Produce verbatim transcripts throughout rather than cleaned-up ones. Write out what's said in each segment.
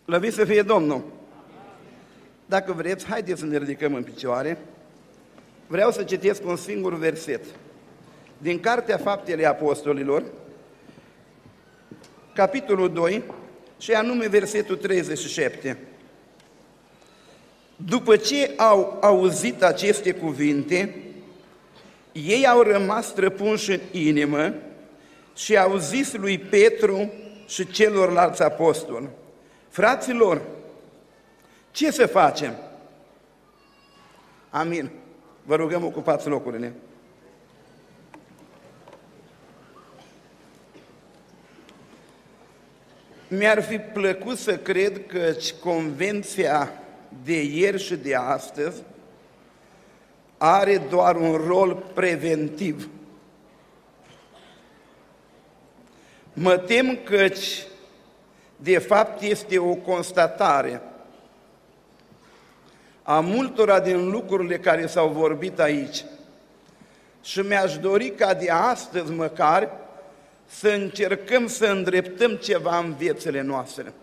Slăvit să fie Domnul! Dacă vreți, haideți să ne ridicăm în picioare. Vreau să citesc un singur verset din Cartea Faptele Apostolilor, capitolul doi, și anume versetul treizeci și șapte. După ce au auzit aceste cuvinte, ei au rămas străpunși în inimă și au zis lui Petru și celorlalți apostoli: fraților, ce să facem? Amin. Vă rugăm, ocupați locurile. Mi-ar fi plăcut să cred că convenția de ieri și de astăzi are doar un rol preventiv. Mă tem căci, de fapt, este o constatare a multora din lucrurile care s-au vorbit aici. Și mi-aș dori ca de astăzi măcar să încercăm să îndreptăm ceva în viețile noastre.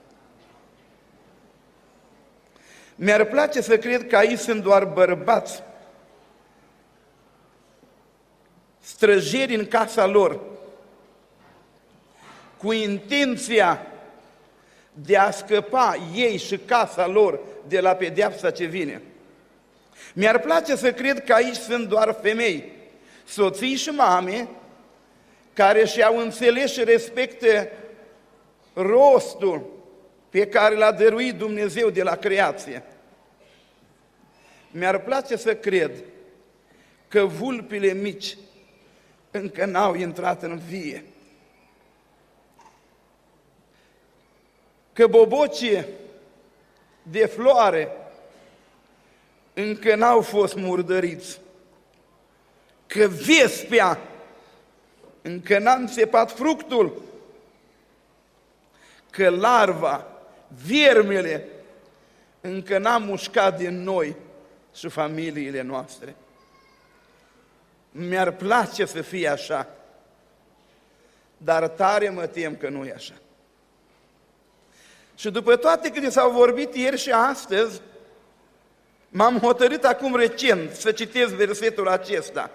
Mi-ar place să cred că aici sunt doar bărbați, străjeri în casa lor, cu intenția de a scăpa ei și casa lor de la pedeapsa ce vine. Mi-ar place să cred că aici sunt doar femei, soții și mame, care și-au înțeles și respectă rostul pe care l-a dăruit Dumnezeu de la creație. Mi-ar place să cred că vulpile mici încă n-au intrat în vie, că bobocii de floare încă n-au fost murdăriți, că vespea încă n-a înțepat fructul, că larva, viermele, încă n-a mușcat din noi și familiile noastre. Mi-ar place să fie așa, dar tare mă tem că nu e așa. Și după toate câte s-au vorbit ieri și astăzi, m-am hotărât acum recent să citesc versetul acesta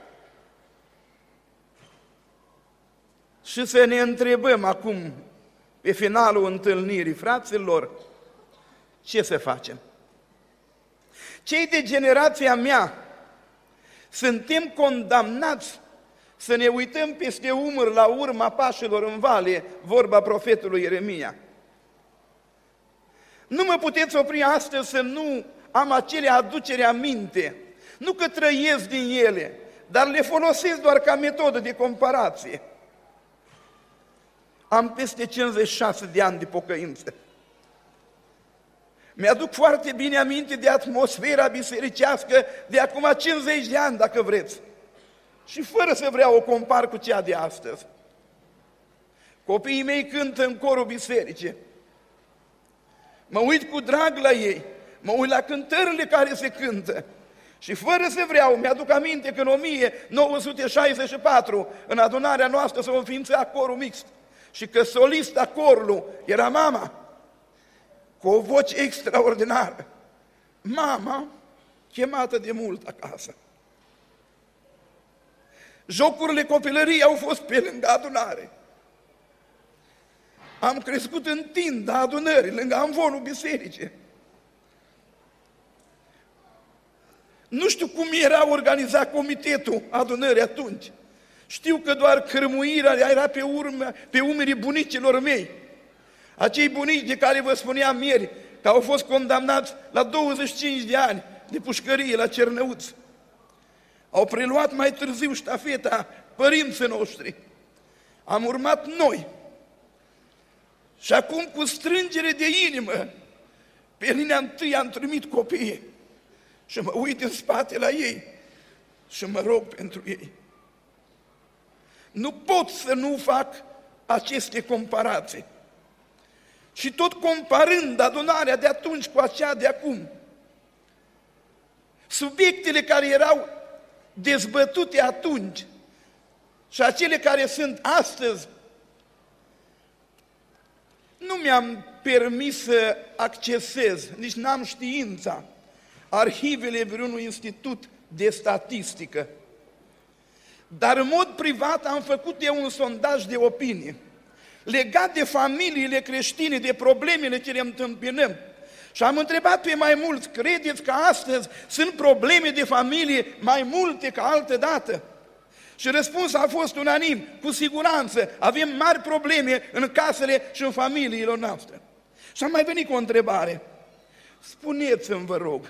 și să ne întrebăm acum, pe finalul întâlnirii, fraților, ce să facem? Cei de generația mea suntem condamnați să ne uităm peste umăr la urma pașilor în vale, vorba profetului Ieremia. Nu mă puteți opri astăzi să nu am acele aducere aminte, nu că trăiesc din ele, dar le folosesc doar ca metodă de comparație. Am peste cincizeci și șase de ani de pocăință. Mi-aduc foarte bine aminte de atmosfera bisericească de acum cincizeci de ani, dacă vreți. Și fără să vreau o compar cu cea de astăzi. Copiii mei cântă în corul bisericii. Mă uit cu drag la ei, mă uit la cântările care se cântă. Și fără să vreau, mi-aduc aminte că în o mie nouă sute șaizeci și patru, în adunarea noastră, s-a înființat corul mixt. Și că solista corului era mama, cu o voce extraordinară. Mama, chemată de mult acasă. Jocurile copilăriei au fost pe lângă adunare. Am crescut în tinda adunării, lângă amvonul bisericii. Nu știu cum era organizat comitetul adunării atunci. Știu că doar cărmuirea era pe, urme, pe umerii bunicilor mei. Acei bunici de care vă spuneam ieri, că au fost condamnați la douăzeci și cinci de ani de pușcărie la Cernăuți. Au preluat mai târziu ștafeta părinții noștri. Am urmat noi. Și acum, cu strângere de inimă, pe linia întâi am trimit copiii și mă uit în spate la ei și mă rog pentru ei. Nu pot să nu fac aceste comparații. Și tot comparând adunarea de atunci cu aceea de acum, subiectele care erau dezbătute atunci și acele care sunt astăzi, nu mi-am permis să accesez, nici n-am știința, arhivele vreunui institut de statistică. Dar în mod privat am făcut eu un sondaj de opinie legat de familiile creștine, de problemele ce le întâmpinăm. Și am întrebat pe mai mulți, credeți că astăzi sunt probleme de familie mai multe ca altă dată? Și răspunsul a fost unanim, cu siguranță, avem mari probleme în casele și în familiile noastre. Și am mai venit cu o întrebare. Spuneți-mi, vă rog,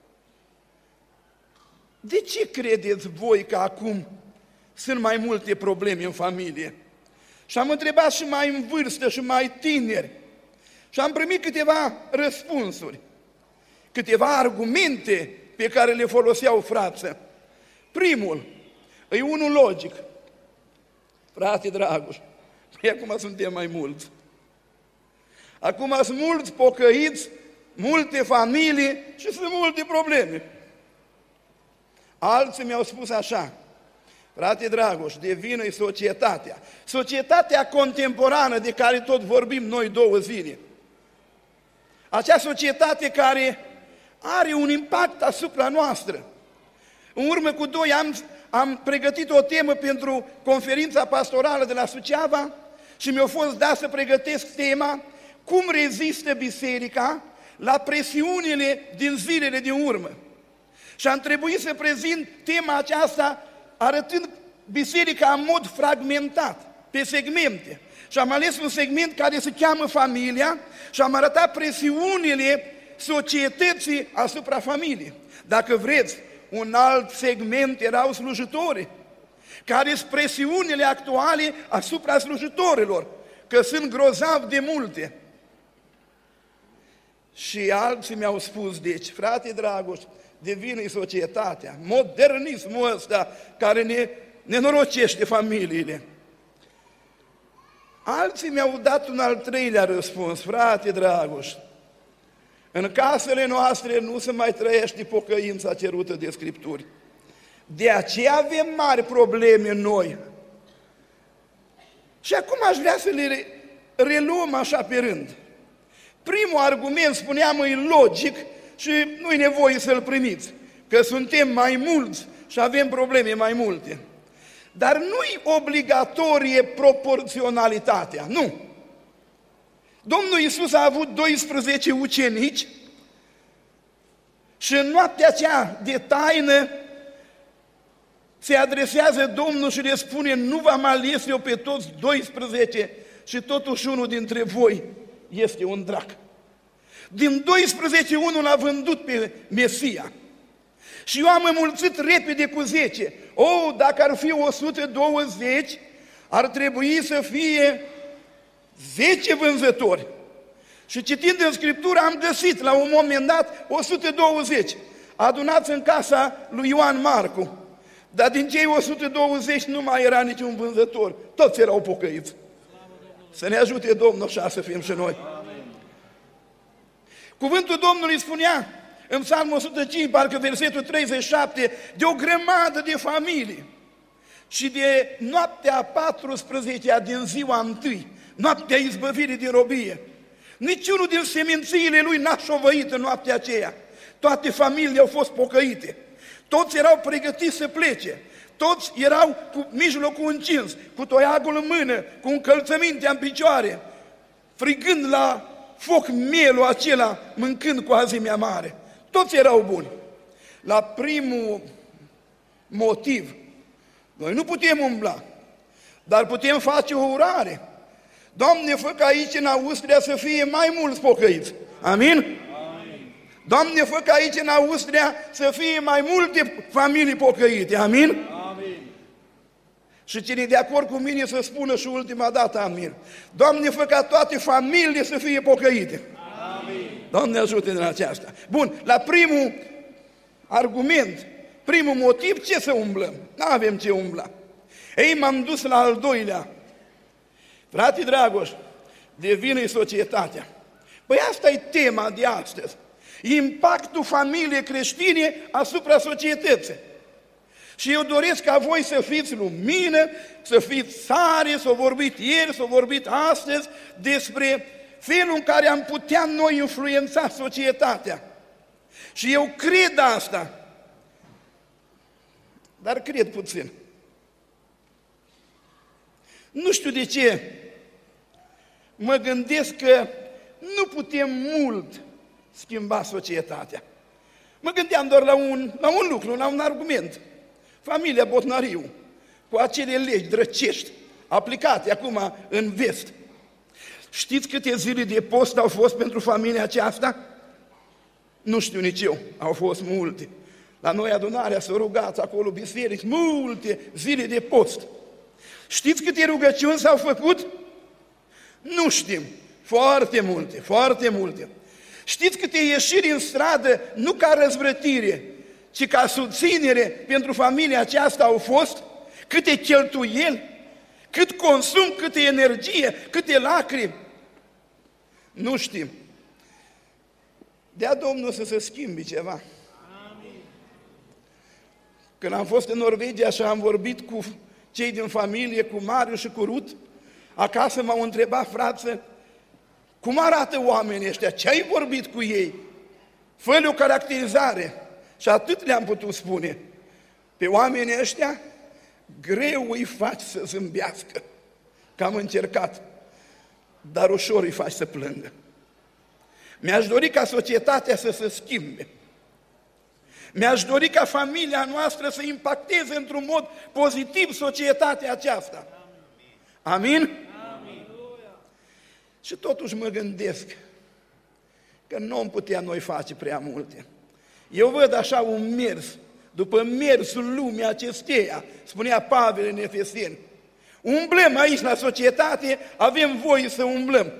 de ce credeți voi că acum sunt mai multe probleme în familie? Și am întrebat și mai în vârstă și mai tineri. Și am primit câteva răspunsuri, câteva argumente pe care le foloseau frații. Primul, e unul logic. Frate Dragoș, păi acum suntem mai mulți. Acum sunt mulți pocăiți, multe familii și sunt multe probleme. Alții mi-au spus așa, frate Dragoș, de vină-i societatea. Societatea contemporană de care tot vorbim noi două zile. Acea societate care are un impact asupra noastră. În urmă cu doi ani am pregătit o temă pentru conferința pastorală de la Suceava și mi-a fost dat să pregătesc tema cum rezistă biserica la presiunile din zilele din urmă. Și am trebuit să prezint tema aceasta arătând biserica în mod fragmentat, pe segmente. Și am ales un segment care se cheamă familia și am arătat presiunile societății asupra familiei. Dacă vreți, un alt segment erau slujitorii, care sunt presiunile actuale asupra slujitorilor, că sunt grozav de multe. Și alții mi-au spus, deci, frate Dragoș, de vină-i societatea, modernismul ăsta care ne nenorocește familiile. Alții mi-au dat un al treilea răspuns, frate Dragoș, în casele noastre nu se mai trăiește pocăința cerută de Scripturi. De aceea avem mari probleme noi. Și acum aș vrea să le reluăm așa pe rând. Primul argument, spuneam, e logic și nu-i nevoie să-l primiți, că suntem mai mulți și avem probleme mai multe. Dar nu-i obligatorie proporționalitatea, nu. Domnul Iisus a avut doisprezece ucenici și în noaptea aceea de taină se adresează Domnul și le spune, nu v-am ales eu pe toți doisprezece și totuși unul dintre voi este un drac. Din doisprezece unul l-a vândut pe Mesia. Și eu am înmulțit repede cu zece. O, dacă ar fi o sută douăzeci, ar trebui să fie zece vânzători. Și citind în Scriptură am găsit la un moment dat o sută douăzeci. Adunați în casa lui Ioan Marcu. Dar din cei o sută douăzeci nu mai era niciun vânzător. Toți erau pocăiți. Să ne ajute Domnul așa să fim și noi. Amen. Cuvântul Domnului spunea în Psalmul o sută cinci, parcă versetul treizeci și șapte, de o grămadă de familii și de noaptea patrusprezecea din ziua întâi, noaptea izbăvirii din robie. Niciunul din semințiile lui n-a șovăit în noaptea aceea. Toate familiile au fost pocăite. Toți erau pregătiți să plece. Toți erau cu mijlocul încins, cu toiagul în mână, cu încălțămintea în picioare, frigând la foc mielul acela, mâncând cu azimea mare. Toți erau buni. La primul motiv, noi nu putem umbla, dar putem face o urare. Doamne, fă ca aici în Austria să fie mai mulți pocăiți. Amin? Amin. Doamne, fă ca aici în Austria să fie mai multe familii pocăite. Amin? Amin. Și cine e de acord cu mine să spună și ultima dată amin. Doamne, fă ca toate familiile să fie pocăite. Amin. Doamne, ajută în aceasta. Bun, la primul argument, primul motiv, ce să umblăm? Nu avem ce umbla. Ei, m-am dus la al doilea. Frate Dragoș, de vină-i societatea. Păi asta e tema de astăzi. Impactul familiei creștine asupra societății. Și eu doresc ca voi să fiți lumină, să fiți sare, s-a vorbit ieri, s-a vorbit astăzi despre felul în care am putea noi influența societatea. Și eu cred asta, dar cred puțin. Nu știu de ce mă gândesc că nu putem mult schimba societatea. Mă gândeam doar la un, la un lucru, la un argument. Familia Botnariu, cu acele legi drăcești aplicate acum în vest. Știți câte zile de post au fost pentru familia aceasta? Nu știu nici eu, au fost multe. La noi adunarea s-a rugat acolo biserici, multe zile de post. Știți câte rugăciuni s-au făcut? Nu știm. Foarte multe, foarte multe. Știți câte ieșiri în stradă, nu ca răzvrătire, ci ca susținere pentru familia aceasta au fost? Câte cheltuieli, cât consum, câte energie, câte lacrimi. Nu știm. Dea Domnul să se schimbi ceva. Amin. Când am fost în Norvegia și am vorbit cu cei din familie, cu Mariu și cu Rut, acasă m-au întrebat, frață, cum arată oamenii ăștia? Ce ai vorbit cu ei? Fă-le o caracterizare. Și atât le-am putut spune. Pe oamenii ăștia, greu îi faci să zâmbească, că am încercat, dar ușor îi faci să plângă. Mi-aș dori ca societatea să se schimbe. Mi-aș dori ca familia noastră să impacteze într-un mod pozitiv societatea aceasta. Amin? Amin? Și totuși mă gândesc că nu am putea noi face prea multe. Eu văd așa un mers, după mersul lumii acesteia, spunea Pavel în Efeseni. Umblăm aici la societate, avem voie să umblăm.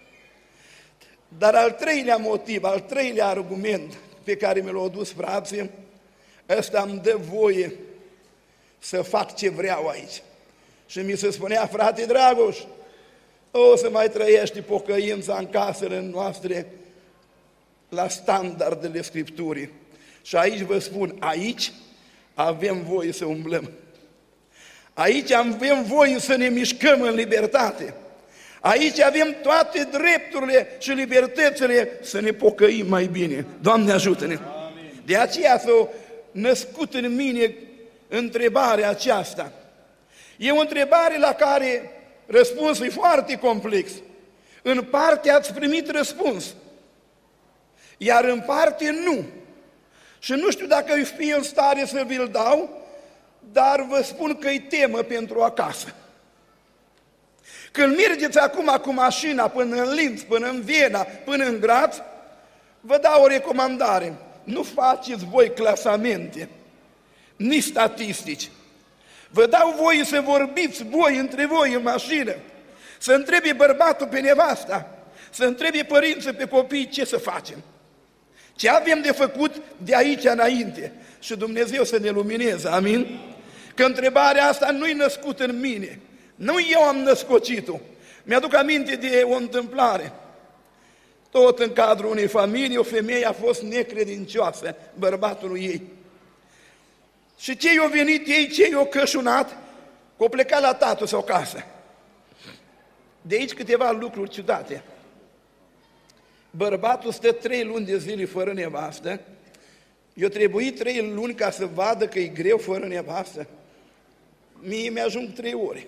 Dar al treilea motiv, al treilea argument pe care mi l-au dus frații, ăsta îmi dă voie să fac ce vreau aici. Și mi se spunea, frate Dragoș, o să mai trăiești pocăința în casele noastre la standardele Scripturii. Și aici vă spun, aici avem voie să umblăm. Aici avem voie să ne mișcăm în libertate. Aici avem toate drepturile și libertățile să ne pocăim mai bine. Doamne, ajută-ne! Amin. De aceea s-a născut în mine întrebarea aceasta. E o întrebare la care răspunsul e foarte complex. În parte ați primit răspuns, iar în parte nu. Și nu știu dacă îi fi în stare să vi-l dau, dar vă spun că-i temă pentru acasă. Când mergeți acum cu mașina până în Linz, până în Viena, până în Graz, vă dau o recomandare. Nu faceți voi clasamente, nici statistici. Vă dau voie să vorbiți voi între voi în mașină, să întrebi bărbatul pe nevasta, să întrebi părinții pe copii ce să facem. Ce avem de făcut de aici înainte și Dumnezeu să ne lumineze, amin? Că întrebarea asta nu-i născută în mine, nu eu am născocit-o. Mi-aduc aminte de o întâmplare. Tot în cadrul unei familii, o femeie a fost necredincioasă bărbatului ei. Și ce i-a venit ei, ce i-a cășunat, că o plecat la tatăl sau casă. De aici câteva lucruri ciudate. Bărbatul stă trei luni de zile fără nevastă, i-a trebuit trei luni ca să vadă că e greu fără nevastă. Mie mi-ajung trei ore.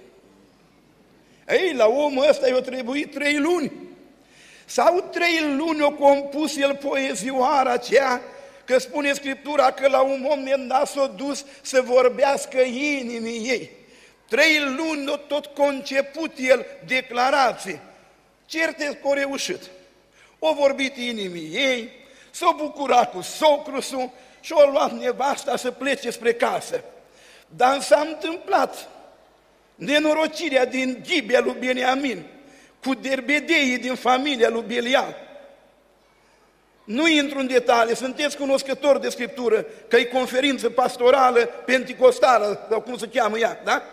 Ei, la omul ăsta i-a trebuit trei luni. Sau trei luni o compus el poezioara aceea, că spune Scriptura că la un moment dat s-a dus să vorbească inimii ei. Trei luni a tot conceput el declarații. Certe că a reușit. O vorbit inimii ei, s-a bucurat cu socrusul și a luat nevasta să plece spre casă. Dar s-a întâmplat nenorocirea din Ghibia lui Beniamin, cu derbedeii din familia lui Belial. Nu intru în detalii, sunteți cunoscători de Scriptură, că e conferință pastorală, penticostală, sau cum se cheamă ea, da?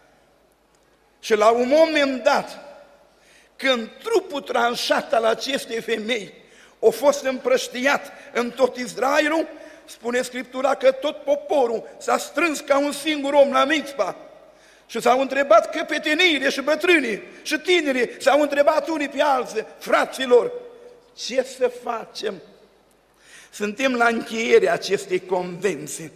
Și la un moment dat, când trupul tranșat al acestei femei a fost împrăștiat în tot Israelul, spune Scriptura că tot poporul s-a strâns ca un singur om la Mitzpa Și s-au întrebat căpeteniile și bătrânii și tinerii, s-au întrebat unii pe alții, fraților, ce să facem? Suntem la încheierea acestei convenții.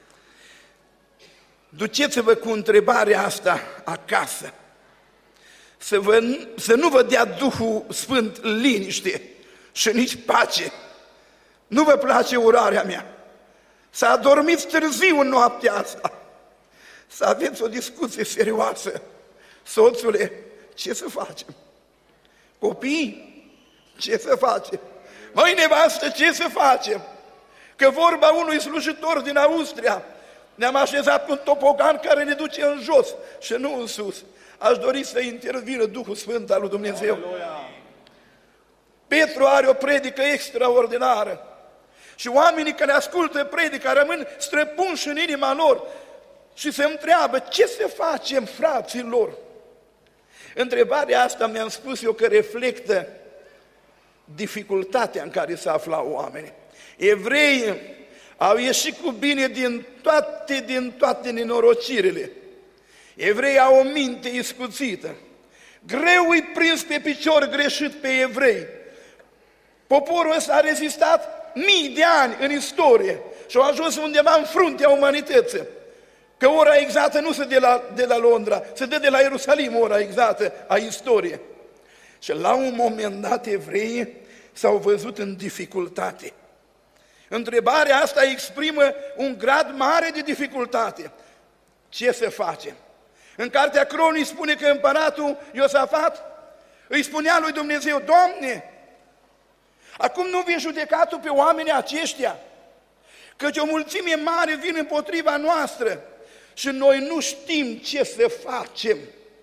Duceți-vă cu întrebarea asta acasă. Să, vă, să nu vă dea Duhul Sfânt liniște și nici pace. Nu vă place urarea mea. Să adormiți târziu în noaptea asta. Să aveți o discuție serioasă. Soțule, ce să facem? Copii, ce să facem? Măi, nevastă, ce să facem? Că vorba unui slujitor din Austria, ne-am așezat pe un topogan care ne duce în jos și nu în sus. Aș dori să intervină Duhul Sfânt al lui Dumnezeu. Aleluia. Petru are o predică extraordinară și oamenii care ascultă predica rămân străpunși în inima lor și se întreabă, ce să facem, fraților? Întrebarea asta mi-am spus eu că reflectă dificultatea în care se aflau oamenii. Evreii au ieșit cu bine din toate, din toate nenorocirile. Evreii au o minte iscuțită. Greu îi prins pe picior greșit pe evrei. Poporul ăsta a rezistat mii de ani în istorie și au ajuns undeva în fruntea umanității. Că ora exactă nu se dă de la, de la Londra, se dă de la Ierusalim ora exactă a istoriei. Și la un moment dat evreii s-au văzut în dificultate. Întrebarea asta exprimă un grad mare de dificultate. Ce să facem? În Cartea Cronii spune că împăratul Iosafat îi spunea lui Dumnezeu, Doamne, acum nu vei judeca Tu pe oamenii aceștia, căci o mulțime mare vine împotriva noastră și noi nu știm ce să facem.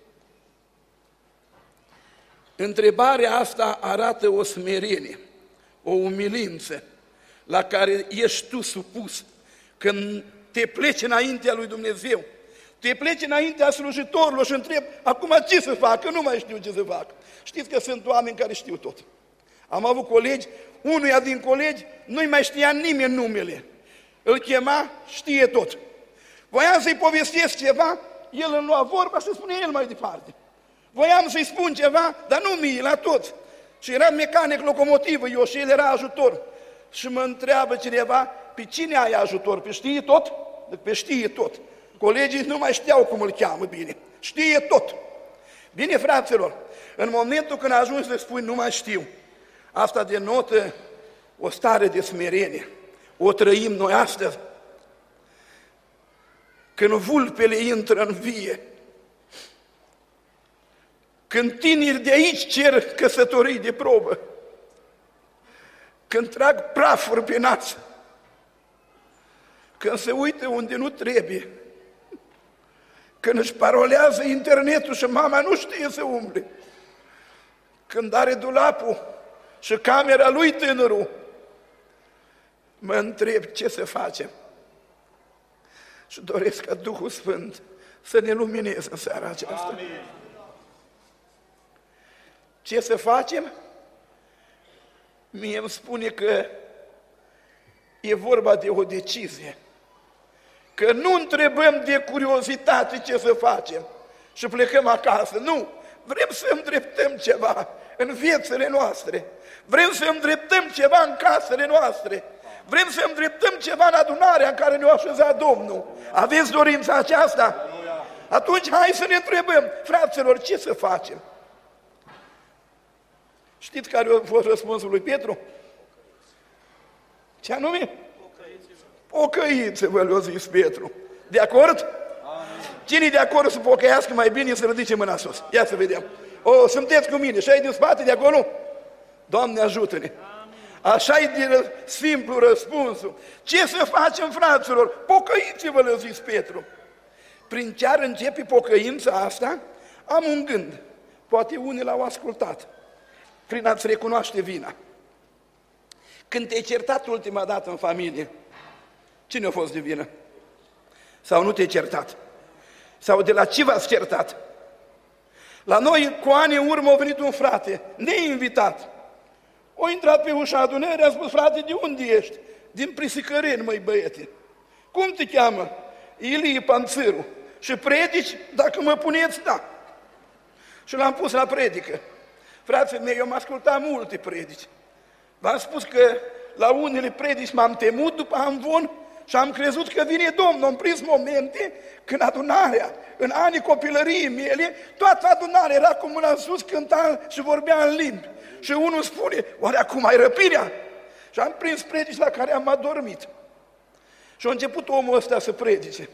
Întrebarea asta arată o smerenie, o umilință la care ești tu supus când te pleci înaintea lui Dumnezeu. Te pleci înaintea slujitorilor și întrebi, acum ce să fac, că nu mai știu ce să fac. Știți că sunt oameni care știu tot. Am avut colegi, unuia din colegi nu-i mai știa nimeni numele. Îl chema, știe tot. Voiam să-i povestesc ceva, el îmi lua vorba și spune el mai departe. Voiam să-i spun ceva, dar nu mie, la toți. Și era mecanic locomotivă, eu și el era ajutor. Și mă întreabă cineva, pe cine ai ajutor? Pe știe tot? Pe știe tot. Colegii nu mai știau cum îl cheamă bine. Știe tot. Bine, fraților, în momentul când ajungi să spui nu mai știu, asta denotă o stare de smerenie. O trăim noi astăzi. Când vulpele intră în vie, când tineri de aici cer căsătorii de probă, când trag prafuri pe nas, când se uită unde nu trebuie, când își parolează internetul și mama nu știe să umble, când are dulapul și camera lui tânărul, mă întreb ce să facem. Și doresc ca Duhul Sfânt să ne lumineze în seara aceasta. Amin. Ce să facem? Mie îmi spune că e vorba de o decizie. Că nu întrebăm de curiozitate ce să facem și plecăm acasă. Nu! Vrem să îndreptăm ceva în viețile noastre. Vrem să îndreptăm ceva în casele noastre. Vrem să îndreptăm ceva în adunarea în care ne-a așezat Domnul. Aveți dorința aceasta? Atunci hai să ne întrebăm, fraților, ce să facem? Știți care a fost răspunsul lui Petru? Ce anume? Pocăiți-vă, le-a zis Petru. De acord? Cine de acord să pocăiască mai bine să ridice mâna sus? Ia să vedem. O, sunteți cu mine și ai din spate de acolo? Doamne, ajută-ne! Așa e de simplu răspunsul. Ce să facem, fraților? Pocăiți-vă, le-a zis Petru. Prin chiar începe pocăința asta, am un gând. Poate unii l-au ascultat. Prin a-ți recunoaște vina. Când te-ai certat ultima dată în familie, cine a fost de vină? Sau nu te-ai certat? Sau de la ce v-ați certat? La noi, cu ani în urmă, a venit un frate, neinvitat. A intrat pe ușa adunării, a spus, frate, de unde ești? Din Prisicăreni, măi băiete. Cum te cheamă? Ilie Panțâru. Și predici, dacă mă puneți, da. Și l-am pus la predică. Frații mei, eu am ascultat multe predici. V-am spus că la unele predici m-am temut după amvon și am crezut că vine Domnul. Am prins momente când adunarea, în anii copilăriei mele, toată adunarea era cu mâna sus, cânta și vorbea în limbi. Și unul spune, oare acum ai răpirea? Și am prins predici la care am adormit. Și a început omul ăsta să predice.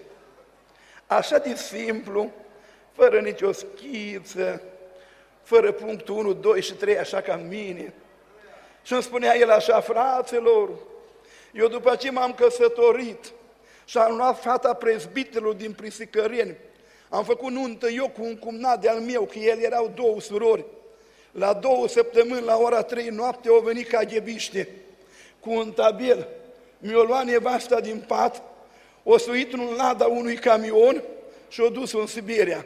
Așa de simplu, fără nicio schiță, fără punctul unu, doi și trei, așa ca mine. Și îmi spunea el așa, fraților, eu după ce m-am căsătorit și am luat fata prezbitelor din Prisicăreni, am făcut nuntă eu cu un cumnat de-al meu, că el erau două surori. La două săptămâni, la ora trei noapte, au venit caghebiște cu un tabel. Mi-o luat nevasta din pat, o suit în lada unui camion și o dus în Siberia.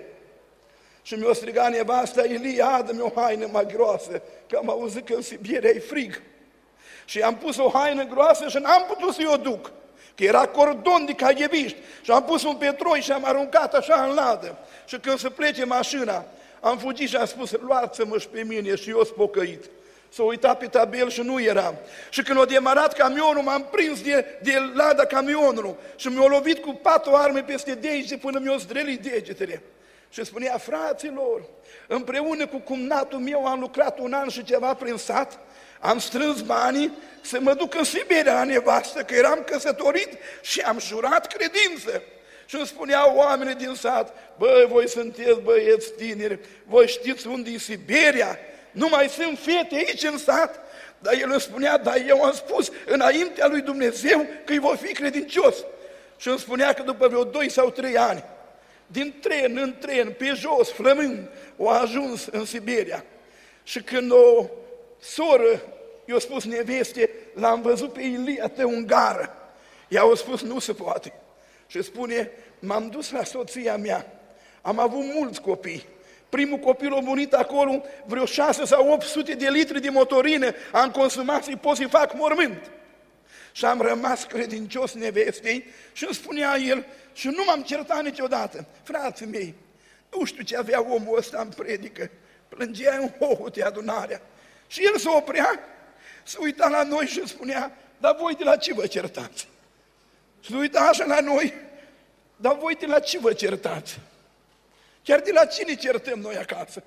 Și mi-o strigat nevasta, Ilie, adă-mi o haină mai groasă, că am auzit că în Siberia e frig. Și am pus o haină groasă și n-am putut să-i o duc, că era cordon de caghebiști. Și am pus un petroi și am aruncat așa în ladă. Și când se plece mașina, am fugit și am spus, luați-mă și pe mine, și eu spocăit. S-a uitat pe tabel și nu eram. Și când a demarat camionul, m-am prins de, de lada camionului și mi-a lovit cu patru arme peste degete până mi-a zdrelit degetele. Și spunea, fraților, împreună cu cumnatul meu am lucrat un an și ceva prin sat, am strâns banii să mă duc în Siberia la nevastă, că eram căsătorit și am jurat credință. Și îmi spuneau oamenii din sat, băi, voi sunteți băieți tineri, voi știți unde e Siberia? Nu mai sunt fete aici în sat? Dar el îmi spunea, dar eu am spus înaintea lui Dumnezeu că îi voi fi credincios. Și îmi spunea că după vreo doi sau trei ani, din tren în tren, pe jos, flămând, o ajuns în Siberia. Și când o soră i-a spus neveste, l-am văzut pe Ilia tău în gară. Ea a spus, nu se poate. Și spune, m-am dus la soția mea, am avut mulți copii. Primul copil a murit acolo, vreo șase sau opt sute de litri de motorină am consumat să-i pot să-i fac mormânt. Și am rămas credincios nevestei și îmi spunea el, și nu m-am certat niciodată. Frații mei, nu știu ce avea omul ăsta în predică, plângea în hohote adunarea. Și el se oprea, se uita la noi și spunea, dar voi de la ce vă certați? Se uita așa la noi, dar voi de la ce vă certați? Chiar de la cine certăm noi acasă?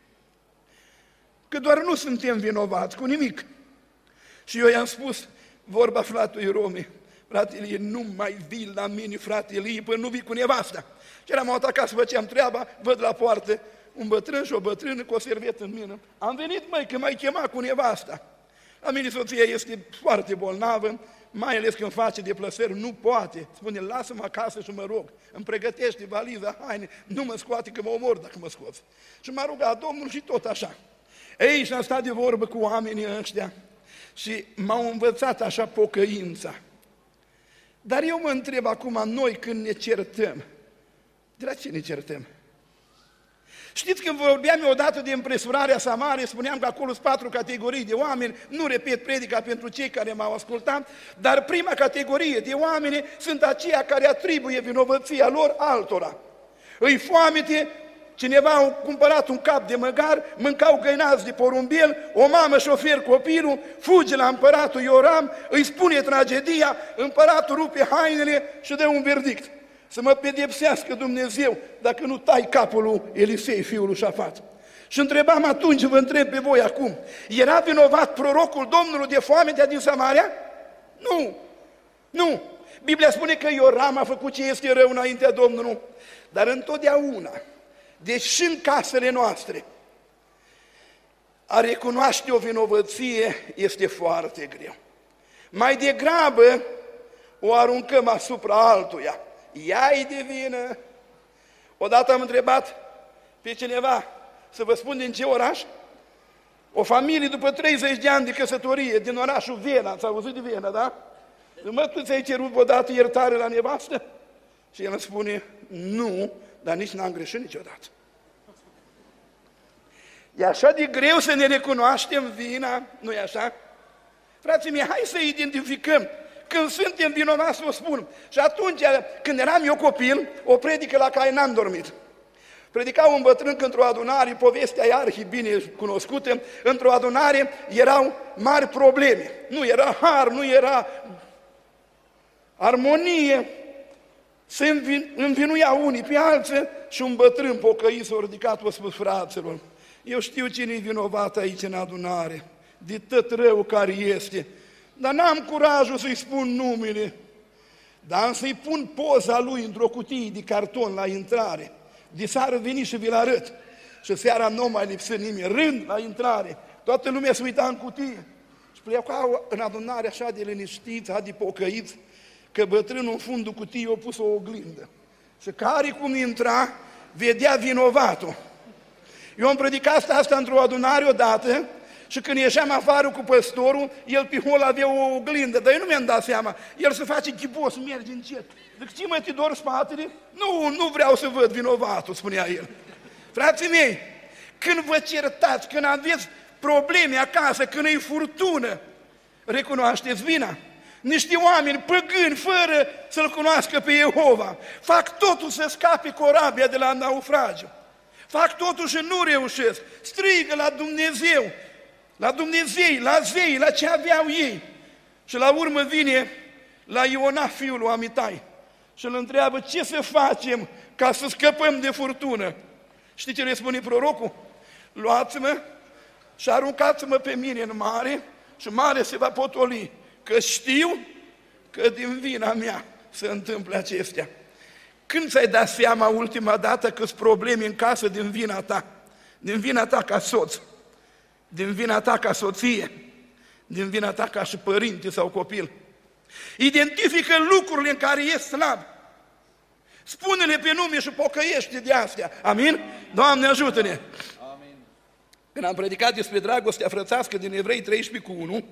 Că doar nu suntem vinovați cu nimic. Și eu i-am spus, vorba fratului Romi, frate Ilie, nu mai vii la mine, frate Ilie, până nu vii cu nevasta. Și eram aut acasă, făceam treaba, văd la poartă un bătrân și o bătrână cu o servetă în mână. Am venit, măi, că m-ai chemat cu nevasta. La mine soția este foarte bolnavă, mai ales când face deplasări, nu poate. Spune, lasă-mă acasă și mă rog, îmi pregătește valiza, haine, nu mă scoate că mă omor dacă mă scoți. Și m-a rugat Domnul și tot așa. Ei, și am stat de vorbă cu oamenii ăștia și m-au învățat așa pocăința. Dar eu mă întreb acum, noi când ne certăm, de la ce ne certăm? Știți, când vorbeam eu odată de împresurarea Samare, spuneam că acolo sunt patru categorii de oameni, nu repet predica pentru cei care m-au ascultat, dar prima categorie de oameni sunt aceia care atribuie vinovăția lor altora. Îi foamete, cineva a cumpărat un cap de măgar, mâncau găinați de porumbel, o mamă și ofer copilul, fuge la împăratul Ioram, îi spune tragedia, împăratul rupe hainele și dă un verdict. Să mă pedepsească Dumnezeu dacă nu tai capul lui Elisei, fiul lui Șafat. Și întrebam atunci, vă întreb pe voi acum, era vinovat prorocul Domnului de foametea din Samaria? Nu, nu. Biblia spune că Ioram a făcut ce este rău înaintea Domnului, dar întotdeauna, deci și în casele noastre, a recunoaște o vinovăție este foarte greu. Mai degrabă o aruncăm asupra altuia. Ea-i de vină. Odată am întrebat pe cineva, să vă spun din ce oraș? O familie după treizeci de ani de căsătorie, din orașul Viena, ați auzit de Viena, da? Mă, tu ți-ai cerut odată iertare la nevastă? Și el îmi spune, nu, dar nici n-am greșit niciodată. E așa de greu să ne recunoaștem vina, nu-i așa? Frații mei, hai să identificăm când suntem vinovați o spun. Și atunci, când eram eu copil, o predică la care n-am dormit. Predica un bătrân că într-o adunare, povestea e arhi bine cunoscută, într-o adunare erau mari probleme. Nu era har, nu era armonie, se învinuiau unii pe alții și un bătrân pocăit s-a ridicat, a spus: fraților, eu știu cine e vinovat aici în adunare, de tot rău care este, dar n-am curajul să-i spun numele, dar am să-i pun poza lui într-o cutie de carton la intrare. De seară veni și vi-l arăt. Și seara nu mai lipsă nimeni, rând la intrare, toată lumea se uita în cutie. Și plecau în adunare așa de liniștiți, așa de pocăiți, că bătrânul în fundul cutiei a pus o oglindă. Și care cum intra, vedea vinovatul. Eu am predicat asta într-o adunare odată și când ieșeam afară cu păstorul, el pe hol avea o oglindă, dar eu nu mi-am dat seama. El se face chipos, merge încet. Zic: ce mă, te dor spatele? Nu, nu vreau să văd vinovatul, spunea el. Frații mei, când vă certați, când aveți probleme acasă, când e furtună, recunoașteți vina. Niște oameni păgâni, fără să-L cunoască pe Jehova, fac totul să scape corabia de la naufragiu. Fac totul și nu reușesc. Strigă la Dumnezeu, la Dumnezei, la zei, la ce aveau ei. Și la urmă vine la Iona, fiul lui Amitai, și îl întreabă: ce să facem ca să scăpăm de furtună? Știi ce le spune prorocul? Luați-mă și aruncați-mă pe mine în mare și mare se va potoli, că știu că din vina mea se întâmplă acestea. Când ți-ai dat seama ultima dată că sunt probleme în casă din vina ta? Din vina ta ca soț, din vina ta ca soție, din vina ta ca și părinte sau copil. Identifică lucrurile în care ești slab. Spune-le pe nume și pocăiește de astea. Amin? Doamne, ajută-ne! Amin. Când am predicat despre dragostea frățească din Evrei treisprezece cu unu,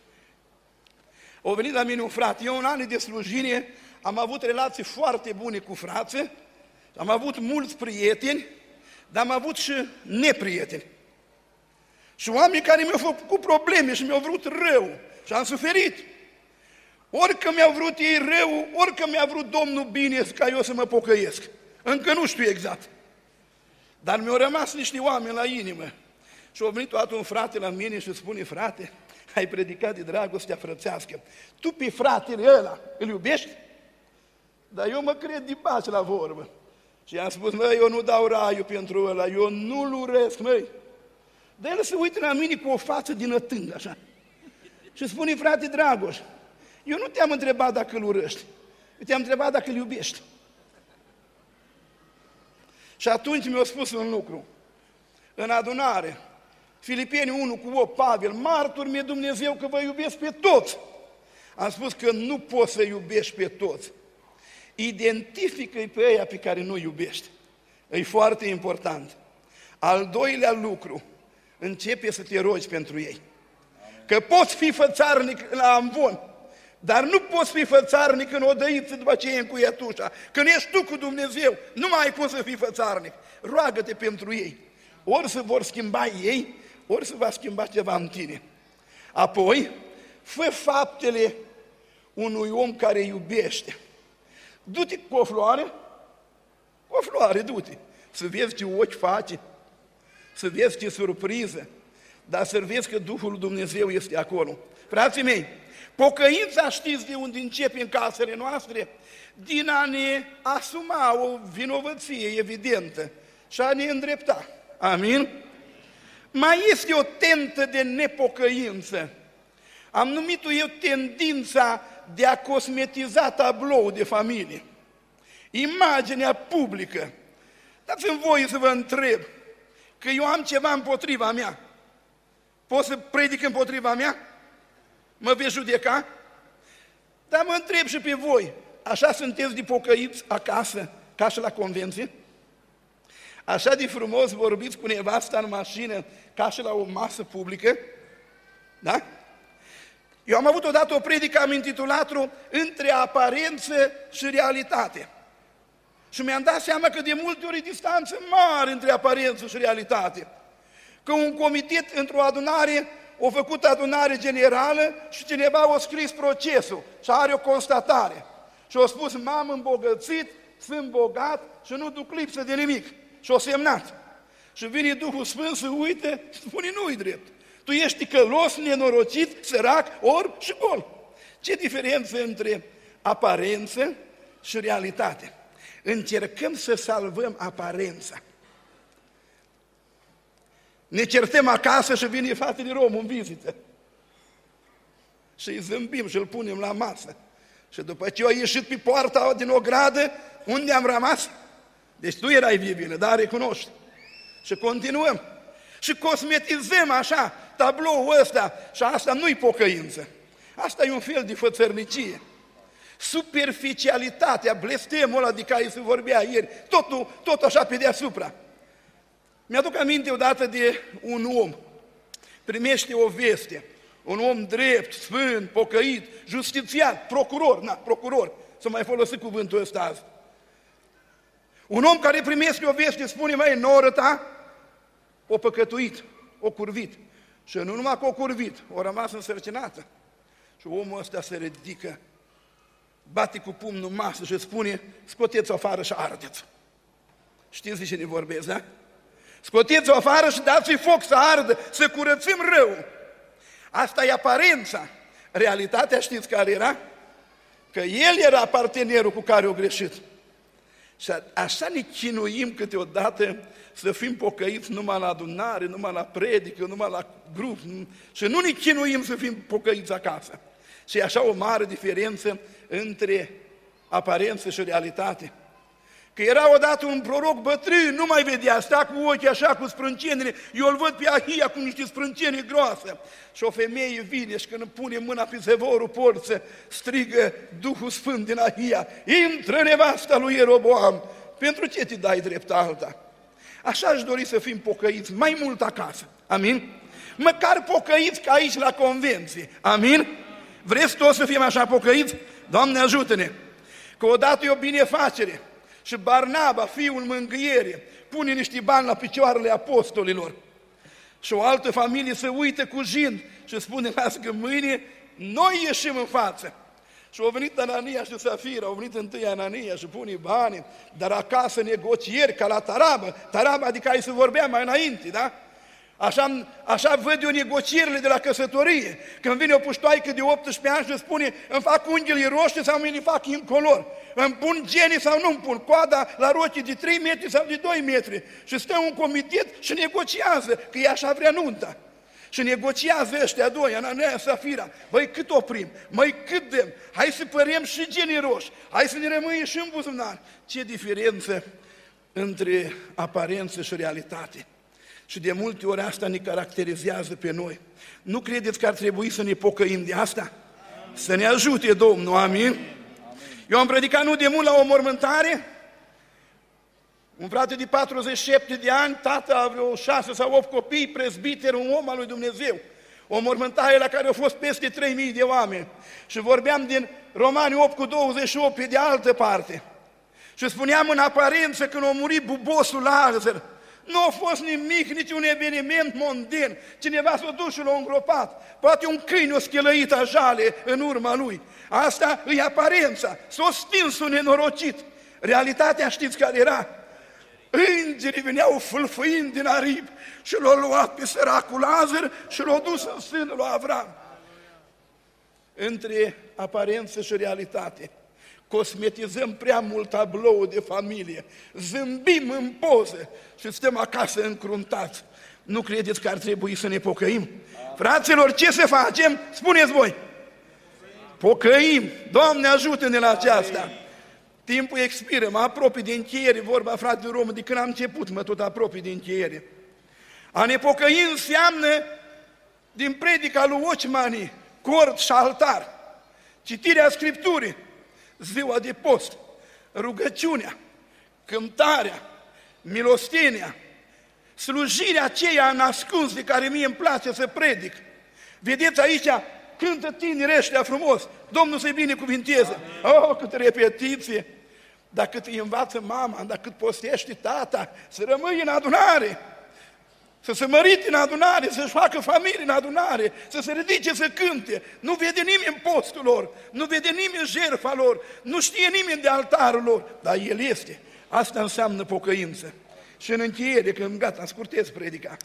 a venit la mine un frate. Eu în anii de slujire am avut relații foarte bune cu frații, am avut mulți prieteni, dar am avut și neprieteni. Și oameni care mi-au făcut probleme și mi-au vrut rău și am suferit. Orică mi-au vrut ei rău, orică mi-a vrut Domnul bine ca eu să mă pocăiesc. Încă nu știu exact. Dar mi-au rămas niște oameni la inimă. Și a venit toată un frate la mine și spune: frate, ai predicat de dragostea frățească. Tu pe fratele ăla îl iubești? Dar eu mă cred de baci la vorbă. Și i-am spus: măi, eu nu dau raiul pentru ăla, eu nu-l urăsc, măi. Dar el se uită la mine cu o față din nătângă, așa. Și spune: frate Dragoș, eu nu te-am întrebat dacă îl urăști, eu te-am întrebat dacă îl iubești. Și atunci mi-a spus un lucru. În adunare, Filipeni unu cu opt, Pavel: martur mi-e Dumnezeu că vă iubesc pe toți. Am spus că nu poți să iubești pe toți. Identifică-i pe aia pe care nu iubești. E foarte important. Al doilea lucru, începe să te rogi pentru ei. Că poți fi fățarnic la amvon, dar nu poți fi fățarnic în odăiță după ce e încuiat ușa. Când ești tu cu Dumnezeu, nu mai ai cum să fii fățarnic. Roagă-te pentru ei. Ori se vor schimba ei, ori se va schimba ceva în tine. Apoi, fă faptele unui om care iubește. Du-te cu o floare, cu o floare, du-te, să vezi ce ochi face, să vezi ce surpriză, dar să vezi că Duhul lui Dumnezeu este acolo. Frații mei, pocăința știți de unde începe în casele noastre? Din a ne asuma o vinovăție evidentă și a ne îndrepta. Amin? Mai este o tentă de nepocăință. Am numit-o eu tendința de a cosmetiza tablou de familie. Imaginea publică. Dați-mi voie să vă întreb, că eu am ceva împotriva mea. Pot să predic împotriva mea? Mă veți judeca? Dar mă întreb și pe voi, așa sunteți de pocăiți acasă, ca și la convenție? Așa de frumos vorbiți cu nevasta în mașină, ca și la o masă publică? Da? Eu am avut odată o predică, am intitulat-o Între aparență și realitate. Și mi-am dat seama că de multe ori e distanță mare între aparență și realitate. Că un comitet într-o adunare o făcut adunare generală și cineva a scris procesul și are o constatare. Și a spus, m-am îmbogățit, sunt bogat și nu duc lipsă de nimic. Și a semnat. Și vine Duhul Sfânt să uite și spune, nu-i drept. Tu ești ticălos, nenorocit, sărac, orb și gol. Ce diferență între aparență și realitate? Încercăm să salvăm aparența. Ne certăm acasă și vine fratele Rom în vizită. Și îi zâmbim și îl punem la masă. Și după ce a ieșit pe poarta din ogradă, unde am rămas? Deci tu erai vivină, dar recunoști. Și continuăm. Și cosmetizăm așa tabloul ăsta și asta nu-i pocăință. Asta e un fel de fățărnicie. Superficialitatea, blestemul ăla de care se vorbea ieri, totul, tot așa pe deasupra. Mi-aduc aminte odată de un om, primește o veste, un om drept, sfânt, pocăit, justițiat, procuror, na, procuror, să mai folosi cuvântul ăsta azi. Un om care primește o veste spune, măi, noră ta, o păcătuit, o curvit. Și nu numai că o curvit, o rămas însărcinată. Și omul ăsta se ridică, bate cu pumnul în masă și spune, scoteți-o afară și ardeți-o. Știți de ce ne vorbesc, da? Scoteți-o afară și dați-i foc să ardă, să curățim rău. Asta e aparența. Realitatea știți care era? Că el era partenerul cu care o greșit. Și așa ne chinuim câteodată să fim pocăiți numai la adunare, numai la predică, numai la grup. Și nu ne chinuim să fim pocăiți acasă. Și e așa o mare diferență între aparență și realitate. Că era odată un proroc bătrân, nu mai vedea, sta cu ochii așa, cu sprâncenile, eu îl văd pe Ahia cu niște sprâncene groase. Și o femeie vine și când pune mâna pe zevorul porță, strigă Duhul Sfânt din Ahia, intră nevasta lui Ieroboam, pentru ce te dai drept alta? Așa aș dori să fim pocăiți mai mult acasă, amin? Măcar pocăiți ca aici la convenție, amin? Vreți toți să fim așa pocăiți? Doamne ajută-ne! Că odată e o binefacere. Și Barnaba, fiul mângâierii, pune niște bani la picioarele apostolilor. Și o altă familie se uită cu jind și spune, lasă că mâine noi ieșim în față. Și au venit Anania și Safira, au venit întâi Anania și pune bani, dar acasă negocieri ca la Taraba, Taraba adică care se vorbea mai înainte, da? Așa, așa văd eu negocierile de la căsătorie. Când vine o puștoaică de optsprezece ani și spune, îmi fac unghiile roșii sau mi-i fac incolor, îmi pun genii sau nu îmi pun, coada la rochii de trei metri sau de doi metri. Și stă un comitet și negociază, că e așa vrea nunta. Și negociază ăștia doi, Anania, Safira, băi, cât oprim, măi, cât dăm, hai să părem și genii roși, hai să ne rămâie și în buzunar. Ce diferență între aparență și realitate. Și de multe ori asta ne caracterizează pe noi. Nu credeți că ar trebui să ne pocăim de asta? Amin. Să ne ajute Domnul, amin? Amin. Eu am predicat nu de mult la o mormântare, un frate de patruzeci și șapte de ani, tata a vreo șase sau opt copii, prezbiter, un om al lui Dumnezeu. O mormântare la care au fost peste trei mii de oameni. Și vorbeam din Romani opt cu douăzeci și opt pe de altă parte. Și spuneam în aparență când a murit bubosul Lazar, nu a fost nimic, nici un eveniment mondan. Cineva s-a dus și l-a îngropat. Poate un câine o schelăit a jale în urma lui. Asta e aparența. S-a stins un nenorocit. Realitatea știți care era? Îngerii veneau fâlfâind din aripi și l-au luat pe săracul Lazar și l-au dus în sânul lui Avram. Între aparență și realitate. Cosmetizăm prea mult tabloul de familie, zâmbim în poză și stăm acasă încruntați. Nu credeți că ar trebui să ne pocăim? Fraților, ce să facem? Spuneți voi! Pocăim! Doamne, ajută-ne la aceasta! Timpul expiră, mă apropii de încheiere, vorba fratelor Român, de când am început, mă tot apropii de încheiere. A ne pocăi înseamnă, din predica lui Ocmani, cort și altar, citirea Scripturii, ziua de post, rugăciunea, cântarea, milostenia, slujirea aceea nascuns de care mie îmi place să predic. Vedeți aici, cântă tinerii ăștia frumos, Domnul să-i binecuvinteze. Oh, câtă repetiție! Dar cât îi învață mama, dar cât postește tata, să rămâi în adunare. să se mărite în adunare, să-și facă familie în adunare, să se ridice să cânte. Nu vede nimeni postul lor, nu vede nimeni jertfa lor, nu știe nimeni de altarul lor, dar El este. Asta înseamnă pocăință. Și în încheiere, că gata, scurtez predica.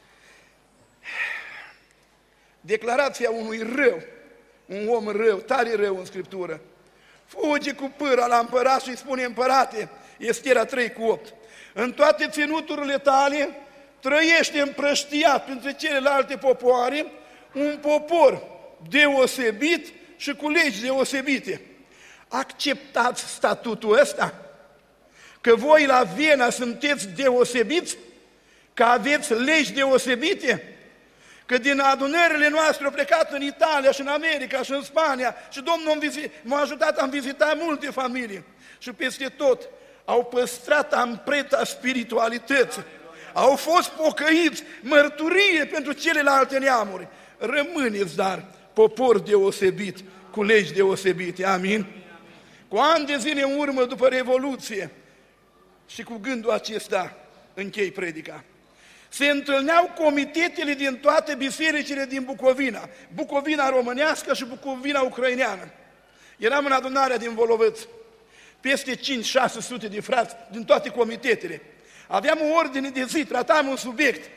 Declarația unui rău, un om rău, tare rău în Scriptură, fuge cu pâra la împărat și îi spune: împărate, Estera trei cu opt, în toate ținuturile tale trăiește împrăștiat printre celelalte popoare un popor deosebit și cu legi deosebite. Acceptați statutul ăsta? Că voi la Viena sunteți deosebiți? Că aveți legi deosebite? Că din adunările noastre au plecat în Italia și în America și în Spania și Domnul m-a ajutat, am vizitat multe familii și peste tot au păstrat amprenta spiritualității, au fost pocăiți, mărturie pentru celelalte neamuri. Rămâneți, dar, popor deosebit, cu legi deosebite. Amin? Cu ani de zile în urmă, după Revoluție, și cu gândul acesta închei predica, se întâlneau comitetele din toate bisericile din Bucovina, Bucovina românească și Bucovina ucraineană. Eram în adunarea din Volovăț, peste cinci șase sute de frați din toate comitetele. Aveam o ordine de zi, tratam un subiect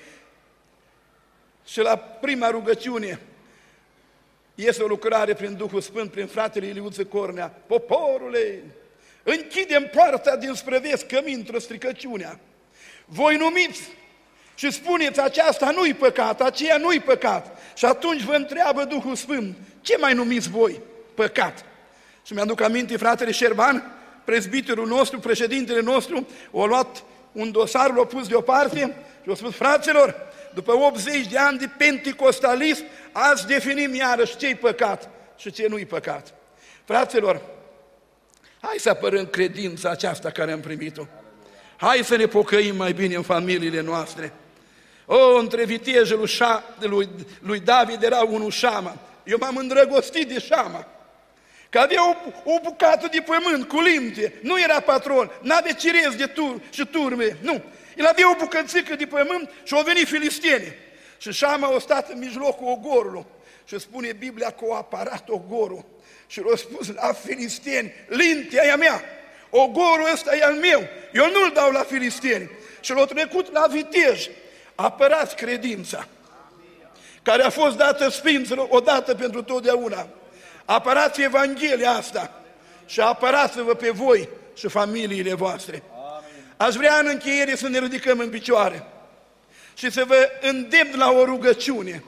și la prima rugăciune iese o lucrare prin Duhul Sfânt, prin fratele Iliuță Cornea: poporule, închidem poarta dinspre vest, că mi intră stricăciunea. Voi numiți și spuneți: aceasta nu-i păcat, aceea nu-i păcat. Și atunci vă întreabă Duhul Sfânt: ce mai numiți voi păcat? Și mi-aduc aminte, fratele Șerban, prezbiterul nostru, președintele nostru, a luat un dosar, l-a pus deoparte și a spus: fraților, după optzeci de ani de penticostalism, azi definim iarăși ce-i păcat și ce nu-i păcat. Fraților, hai să apărăm credința aceasta care am primit-o. Hai să ne pocăim mai bine în familiile noastre. O, între vitejul lui, lui, lui David era unul Șama. Eu m-am îndrăgostit de Șama, că avea o, o bucată de pământ cu limte, nu era patron, n-avea cirezi de tur și turme, nu. El avea o bucățică de pământ și au venit filistieni. Și Șama a stat în mijlocul ogorului și spune Biblia că a apărat ogorul și l-a spus la filistieni: lintea e a mea, ogorul ăsta e al meu, eu nu-l dau la filistieni. Și l-a trecut la vitej. Apărați credința care a fost dată sfinților odată pentru totdeauna. Apărați Evanghelia asta și apărați-vă pe voi și familiile voastre. Aș vrea în încheiere să ne ridicăm în picioare și să vă îndemn la o rugăciune.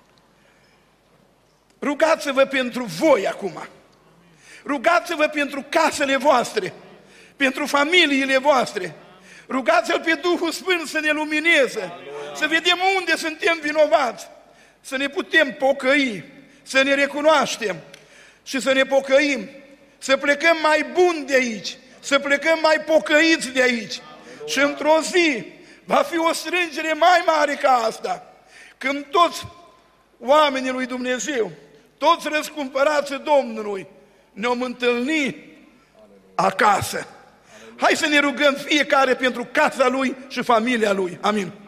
Rugați-vă pentru voi acum. Rugați-vă pentru casele voastre, pentru familiile voastre. Rugați-L pe Duhul Sfânt să ne lumineze, să vedem unde suntem vinovați, să ne putem pocăi, să ne recunoaștem și să ne pocăim, să plecăm mai buni de aici, să plecăm mai pocăiți de aici. Și într-o zi va fi o strângere mai mare ca asta, când toți oamenii lui Dumnezeu, toți răscumpărații Domnului, ne-om întâlni acasă. Hai să ne rugăm fiecare pentru casa lui și familia lui. Amin.